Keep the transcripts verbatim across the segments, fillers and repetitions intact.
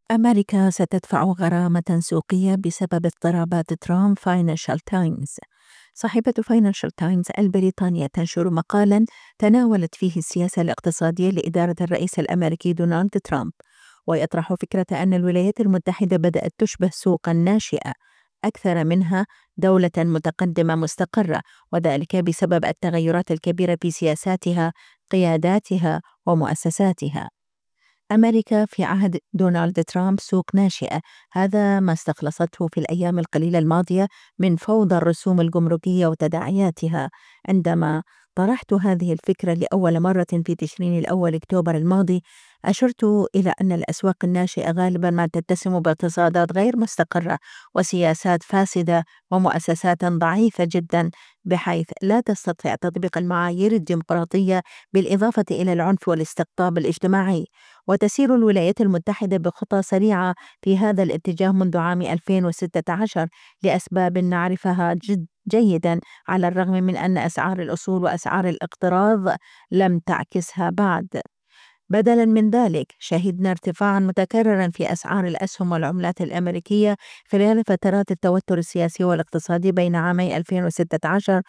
أمريكا ستدفع غرامة سوقية بسبب اضطرابات ترامب. فاينانشال تايمز. صاحبة فاينانشال تايمز البريطانية تنشر مقالا تناولت فيه السياسة الاقتصادية لإدارة الرئيس الأمريكي دونالد ترامب، ويطرح فكرة أن الولايات المتحدة بدأت تشبه سوقا ناشئة أكثر منها دولة متقدمة مستقرة، وذلك بسبب التغيرات الكبيرة في سياساتها، قياداتها، ومؤسساتها. أمريكا في عهد دونالد ترامب سوق ناشئة، هذا ما استخلصته في الأيام القليلة الماضية من فوضى الرسوم الجمركية وتداعياتها. عندما طرحت هذه الفكرة لأول مرة في تشرين الأول أكتوبر الماضي، أشرت إلى أن الأسواق الناشئة غالبا ما تتسم باقتصادات غير مستقرة وسياسات فاسدة ومؤسسات ضعيفة جدا، بحيث لا تستطيع تطبيق المعايير الديمقراطية، بالإضافة إلى العنف والاستقطاب الاجتماعي. وتسير الولايات المتحدة بخطى سريعة في هذا الاتجاه منذ عام ألفين وستة عشر لأسباب نعرفها جد جيدا، على الرغم من أن أسعار الأصول وأسعار الاقتراض لم تعكسها بعد. بدلا من ذلك، شهدنا ارتفاعا متكررا في أسعار الأسهم والعملات الأمريكية خلال فترات التوتر السياسي والاقتصادي بين عامي ألفين وستة عشر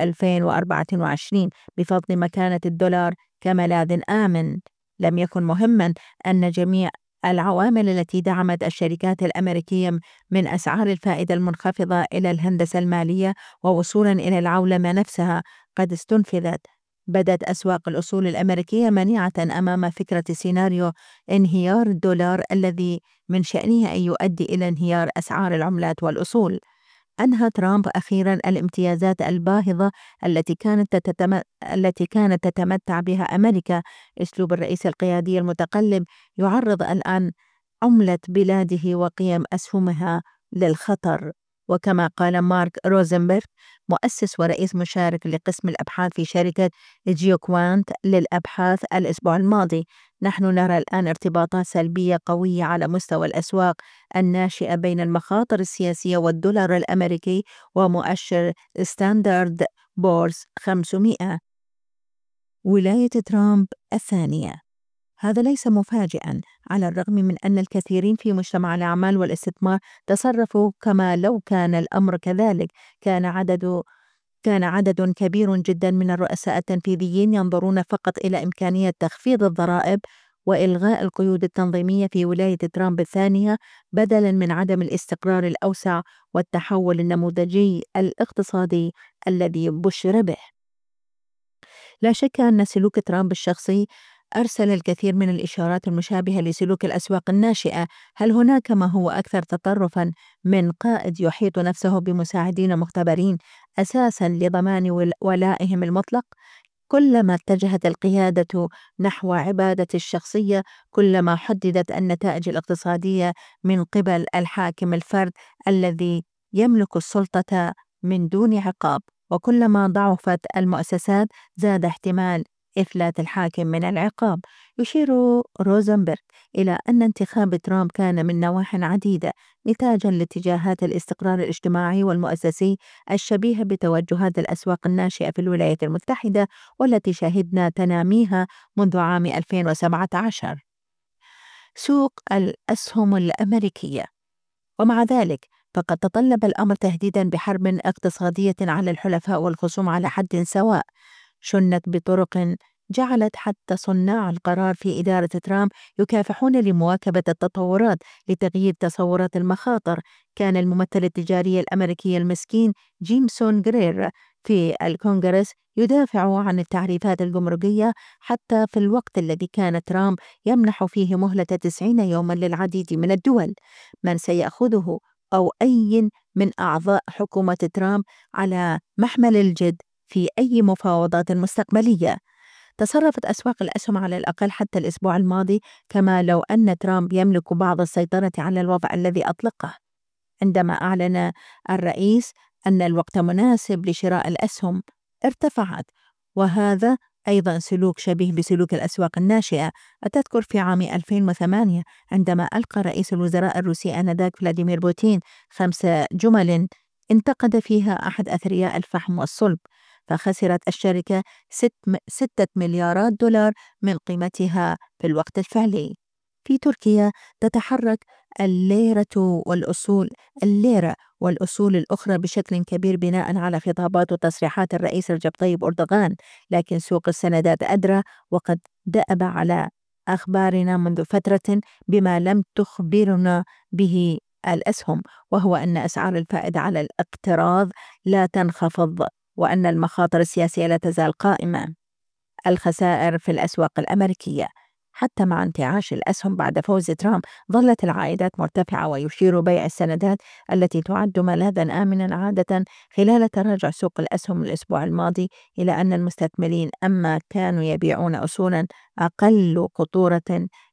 و2024 بفضل مكانة الدولار كملاذ آمن. لم يكن مهما أن جميع العوامل التي دعمت الشركات الأمريكية، من أسعار الفائدة المنخفضة إلى الهندسة المالية ووصولا إلى العولمة نفسها، قد استنفذت. بدت أسواق الأصول الأمريكية منيعة أمام فكرة سيناريو انهيار الدولار الذي من شأنه أن يؤدي إلى انهيار أسعار العملات والأصول. أنهى ترامب أخيرا الامتيازات الباهظة التي كانت تتم... التي كانت تتمتع بها أمريكا. أسلوب الرئيس القيادي المتقلب يعرض الآن عملة بلاده وقيم أسهمها للخطر. وكما قال مارك روزنبرغ، مؤسس ورئيس مشارك لقسم الأبحاث في شركة جيوكوانت للأبحاث الأسبوع الماضي: نحن نرى الآن ارتباطات سلبية قوية على مستوى الأسواق الناشئة بين المخاطر السياسية والدولار الأمريكي ومؤشر ستاندرد بورس خمسمائة. ولاية ترامب الثانية. هذا ليس مفاجئا، على الرغم من أن الكثيرين في مجتمع الأعمال والاستثمار تصرفوا كما لو كان الأمر كذلك. كان عدد كان عدد كبير جدا من الرؤساء التنفيذيين ينظرون فقط إلى إمكانية تخفيض الضرائب وإلغاء القيود التنظيمية في ولاية ترامب الثانية، بدلا من عدم الاستقرار الأوسع والتحول النموذجي الاقتصادي الذي بشر به. لا شك أن سلوك ترامب الشخصي أرسل الكثير من الإشارات المشابهة لسلوك الأسواق الناشئة. هل هناك ما هو أكثر تطرفًا من قائد يحيط نفسه بمساعدين مختبرين أساسًا لضمان ول- ولائهم المطلق؟ كلما اتجهت القيادة نحو عبادة الشخصية، كلما حددت النتائج الاقتصادية من قبل الحاكم الفرد الذي يملك السلطة من دون عقاب. وكلما ضعفت المؤسسات، زاد احتمال إفلات الحاكم من العقاب. يشير روزنبرغ إلى أن انتخاب ترامب كان من نواح عديدة نتاجا لاتجاهات الاستقرار الاجتماعي والمؤسسي الشبيهة بتوجهات الأسواق الناشئة في الولايات المتحدة، والتي شهدنا تناميها منذ عام ألفين وسبعة عشر. سوق الأسهم الأمريكية. ومع ذلك، فقد تطلب الأمر تهديدا بحرب اقتصادية على الحلفاء والخصوم على حد سواء، شنت بطرق جعلت حتى صناع القرار في إدارة ترامب يكافحون لمواكبة التطورات لتغيير تصورات المخاطر. كان الممثل التجاري الأمريكي المسكين جيمسون غرير في الكونغرس يدافع عن التعريفات الجمركية، حتى في الوقت الذي كان ترامب يمنح فيه مهلة تسعين يوما للعديد من الدول. من سيأخذه أو أي من أعضاء حكومة ترامب على محمل الجد في أي مفاوضات مستقبلية؟ تصرفت أسواق الأسهم على الأقل حتى الأسبوع الماضي كما لو أن ترامب يملك بعض السيطرة على الوضع الذي أطلقه. عندما أعلن الرئيس أن الوقت مناسب لشراء الأسهم، ارتفعت. وهذا أيضا سلوك شبيه بسلوك الأسواق الناشئة. أتذكر في عام ألفين وثمانية عندما ألقى رئيس الوزراء الروسي آنذاك فلاديمير بوتين خمس جمل انتقد فيها أحد أثرياء الفحم والصلب، فخسرت الشركة ست ستة مليارات دولار من قيمتها في الوقت الفعلي. في تركيا تتحرك الليرة والأصول الليرة والأصول الأخرى بشكل كبير بناء على خطابات وتصريحات الرئيس رجب طيب أردوغان، لكن سوق السندات أدرى وقد دأب على أخبارنا منذ فترة بما لم تخبرنا به الأسهم، وهو أن أسعار الفائدة على الاقتراض لا تنخفض وأن المخاطر السياسية لا تزال قائمة. الخسائر في الأسواق الأمريكية حتى مع انتعاش الأسهم بعد فوز ترامب ظلت العائدات مرتفعة، ويشير بيع السندات التي تعد ملاذا آمنا عادة خلال تراجع سوق الأسهم الأسبوع الماضي إلى أن المستثمرين أما كانوا يبيعون أصولا أقل خطورة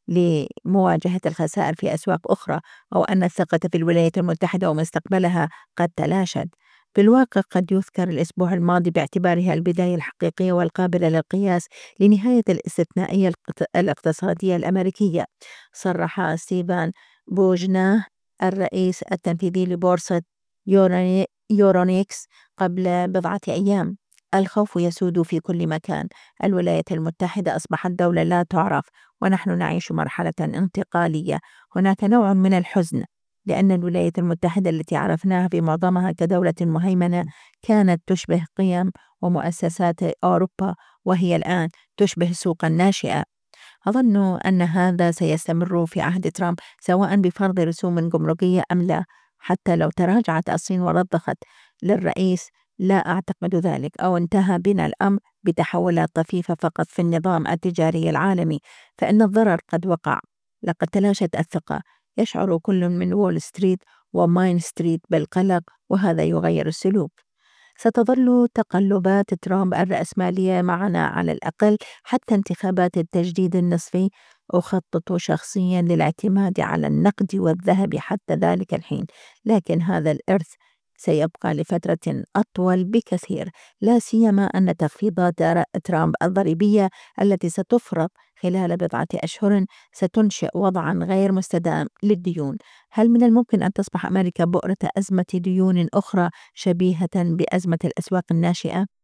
لمواجهة الخسائر في أسواق أخرى، أو أن الثقة في الولايات المتحدة ومستقبلها قد تلاشت. في الواقع قد يذكر الأسبوع الماضي باعتبارها البداية الحقيقية والقابلة للقياس لنهاية الاستثنائية الاقت- الاقتصادية الأمريكية. صرح ستيفان بوجناه الرئيس التنفيذي لبورصة يوروني- يورونيكس قبل بضعة أيام: الخوف يسود في كل مكان، الولايات المتحدة أصبحت دولة لا تعرف، ونحن نعيش مرحلة انتقالية. هناك نوع من الحزن لأن الولايات المتحدة التي عرفناها في معظمها كدولة مهيمنة كانت تشبه قيم ومؤسسات أوروبا، وهي الآن تشبه السوق الناشئة. أظن أن هذا سيستمر في عهد ترامب، سواء بفرض رسوم جمركية أم لا. حتى لو تراجعت الصين ورضخت للرئيس لا أعتقد ذلك، أو انتهى بنا الأمر بتحولات طفيفة فقط في النظام التجاري العالمي، فإن الضرر قد وقع. لقد تلاشت الثقة، يشعر كل من وول ستريت وماين ستريت بالقلق، وهذا يغير السلوك. ستظل تقلبات ترامب الرأسمالية معنا على الأقل حتى انتخابات التجديد النصفي. أخطط شخصيا للاعتماد على النقد والذهب حتى ذلك الحين، لكن هذا الإرث سيبقى لفترة أطول بكثير، لا سيما أن تخفيضات ر- ترامب الضريبية التي ستفرض خلال بضعة أشهر ستنشئ وضعا غير مستدام للديون. هل من الممكن أن تصبح أمريكا بؤرة أزمة ديون أخرى شبيهة بأزمة الأسواق الناشئة؟